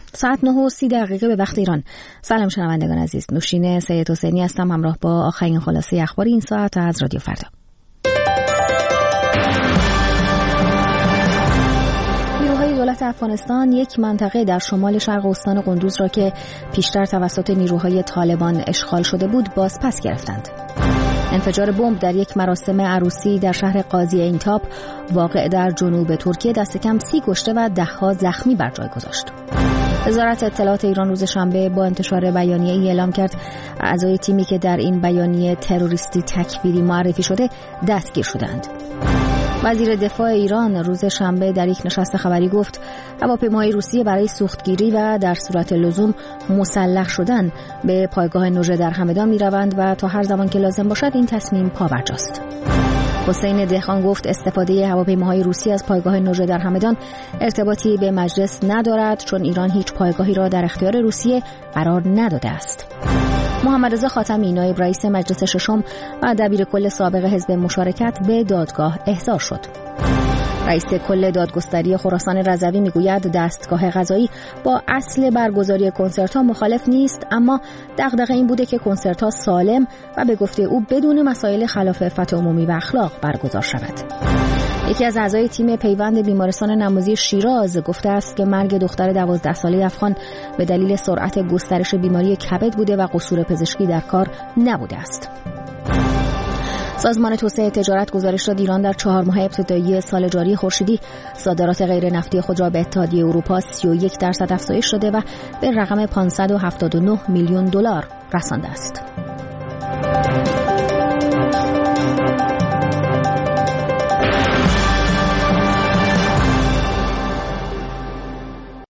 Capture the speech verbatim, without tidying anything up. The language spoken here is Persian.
ساعت نه و سی دقیقه به وقت ایران. سلام شنوندگان عزیز، نوشین سید حسینی هستم همراه با آخرین خلاصه اخبار این ساعت از رادیو فردا. نیروهای دولت افغانستان یک منطقه در شمال شرق استان قندوز را که پیشتر توسط نیروهای طالبان اشغال شده بود بازپس گرفتند. انفجار بمب در یک مراسم عروسی در شهر قاضی اینتاب واقع در جنوب ترکیه دست کم سی کشته و ده‌ها زخمی بر جای گذاشت. وزارت اطلاعات ایران روز شنبه با انتشار بیانیه‌ای اعلام کرد اعضای تیمی که در این بیانیه تروریستی تکفیری معرفی شده دستگیر شدند. وزیر دفاع ایران روز شنبه در یک نشست خبری گفت هواپیماهای روسیه برای سوختگیری و در صورت لزوم مسلح شدن به پایگاه نوژه در همدان می‌روند و تا هر زمان که لازم باشد این تصمیم پابرجاست. حسین دهقان گفت استفاده هواپیماهای روسی از پایگاه نوژه در همدان ارتباطی به مجلس ندارد چون ایران هیچ پایگاهی را در اختیار روسیه قرار نداده است. محمد رضا خاتمی نایب رئیس مجلس ششم و دبیر کل سابق حزب مشارکت به دادگاه احضار شد. رئیس کل دادگستری خراسان رضوی میگوید دستگاه قضایی با اصل برگزاری کنسرت‌ها مخالف نیست، اما دغدغه این بوده که کنسرت‌ها سالم و به گفته او بدون مسائل خلاف عفت عمومی و اخلاق برگزار شود. یکی از اعضای تیم پیوند بیمارستان نمازی شیراز گفته است که مرگ دختر دوازده ساله افغان به دلیل سرعت گسترش بیماری کبد بوده و قصور پزشکی در کار نبوده است. سازمان توسعه تجارت گزارش داد ایران در چهار ماه ابتدایی سال جاری خورشیدی صادرات غیر نفتی خود را به اتحادیه اروپا سی و یک درصد افزایش داده و به رقم پانصد و هفتاد و نه میلیون دلار رسانده است.